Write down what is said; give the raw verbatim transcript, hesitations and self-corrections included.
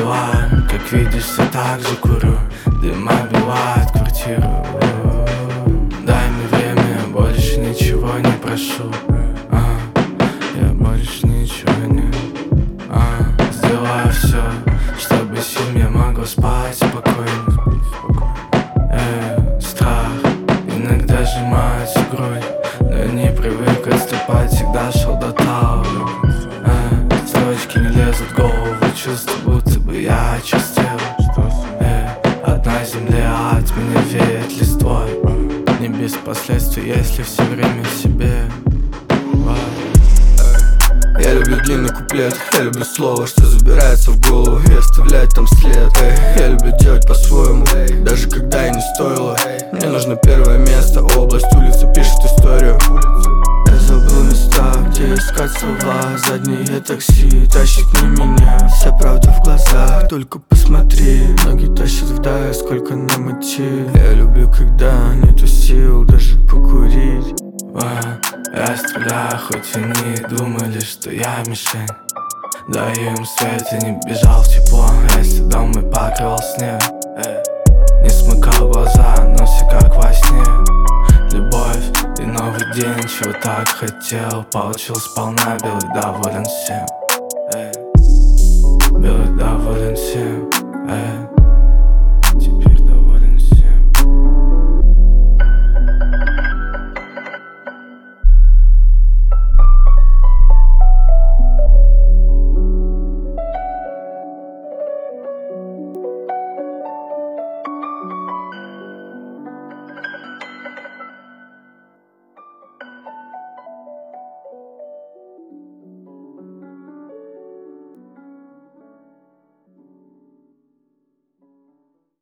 дела? Как видишь, все так же курю. Дым оббивает квартиру. Дай мне время, я больше ничего не прошу. а, Я больше ничего не а, Сделаю все, чтобы семья могла спать спокойно. э, Страх иногда сжимает всю грудь, но я не привык отступать, всегда шел до того. э, Строчки не лезут в голову, чувство, будто бы я очистил. э, Одна земля, от меня веет листвой. Не без последствий, если все время в себе. Я люблю длинный куплет, я люблю слово, что забирается в голову и оставляет там след. Эй, я люблю делать по-своему, даже когда и не стоило. Мне нужно первое место, область, улица пишет историю. Я забыл места, где искать слова. Заднее такси тащит не меня, вся правда в глазах, только посмотри. Ноги тащат вдаль, сколько нам идти. Я люблю, когда нету сил даже покурить. Я стреляю, хоть они думали, что я мишень. Даю им свет и не бежал в тепло. Если дом и покрывал снег, э, не смыкал глаза, но все как во сне. Любовь и новый день, чего так хотел, получил сполна, белый доволен всем.